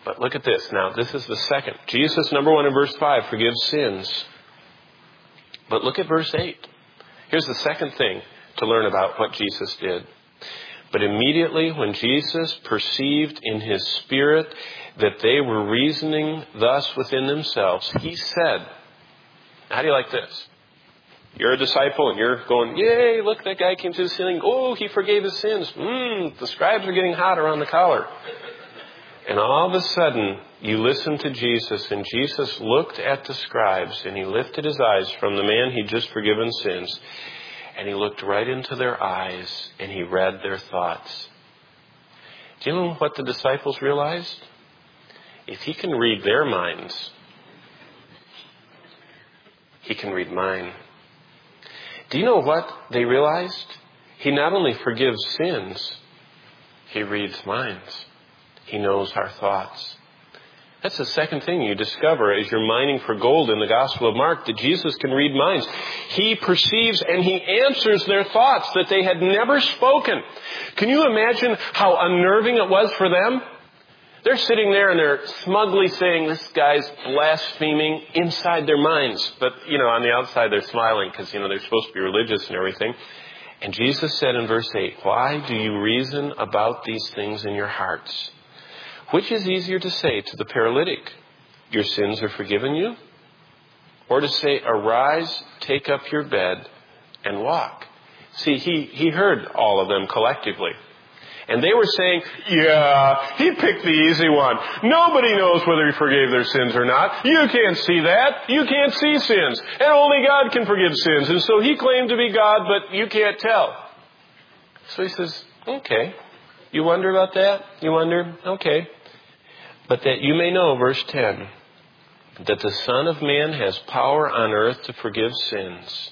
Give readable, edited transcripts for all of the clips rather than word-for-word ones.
But look at this. Now, this is the second. Jesus, number 1 in verse 5, forgives sins. But look at verse 8. Here's the second thing to learn about what Jesus did. But immediately when Jesus perceived in his spirit that they were reasoning thus within themselves, he said, how do you like this? You're a disciple and you're going, yay, look, that guy came to the ceiling. Oh, he forgave his sins. The scribes are getting hot around the collar. And all of a sudden, you listen to Jesus, and Jesus looked at the scribes, and he lifted his eyes from the man he'd just forgiven sins, and he looked right into their eyes, and he read their thoughts. Do you know what the disciples realized? If he can read their minds, he can read mine. Do you know what they realized? He not only forgives sins, he reads minds. He knows our thoughts. That's the second thing you discover as you're mining for gold in the Gospel of Mark, that Jesus can read minds. He perceives and he answers their thoughts that they had never spoken. Can you imagine how unnerving it was for them? They're sitting there and they're smugly saying, this guy's blaspheming inside their minds. But, on the outside they're smiling because, they're supposed to be religious and everything. And Jesus said in verse 8, why do you reason about these things in your hearts? Which is easier to say to the paralytic, your sins are forgiven you? Or to say, arise, take up your bed, and walk? See, he heard all of them collectively. And they were saying, yeah, he picked the easy one. Nobody knows whether he forgave their sins or not. You can't see that. You can't see sins. And only God can forgive sins. And so he claimed to be God, but you can't tell. So he says, okay. You wonder about that? You wonder? Okay. But that you may know, verse 10, that the Son of Man has power on earth to forgive sins.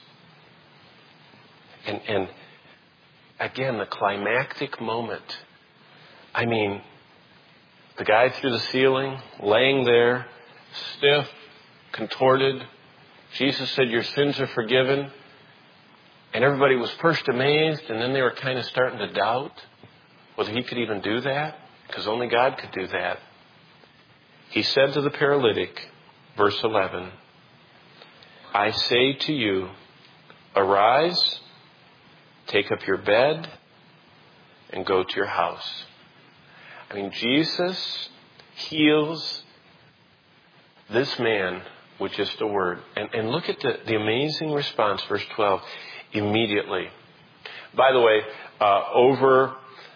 And again, the climactic moment. I mean, the guy through the ceiling, laying there, stiff, contorted. Jesus said, your sins are forgiven. And everybody was first amazed, and then they were kind of starting to doubt whether he could even do that, because only God could do that. He said to the paralytic, verse 11, I say to you, arise, take up your bed, and go to your house. I mean, Jesus heals this man with just a word. And look at the amazing response, verse 12, immediately. By the way, over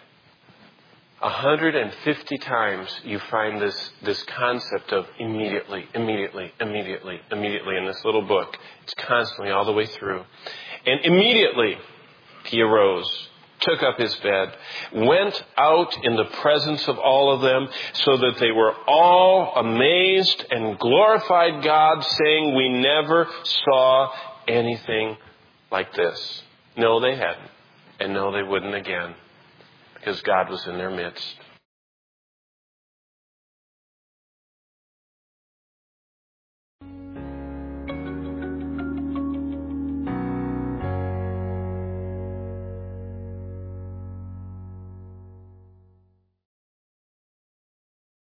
150 times you find this concept of immediately in this little book. It's constantly all the way through. And immediately he arose, took up his bed, went out in the presence of all of them, so that they were all amazed and glorified God, saying, we never saw anything like this. No, they hadn't. And no, they wouldn't again. Because God was in their midst.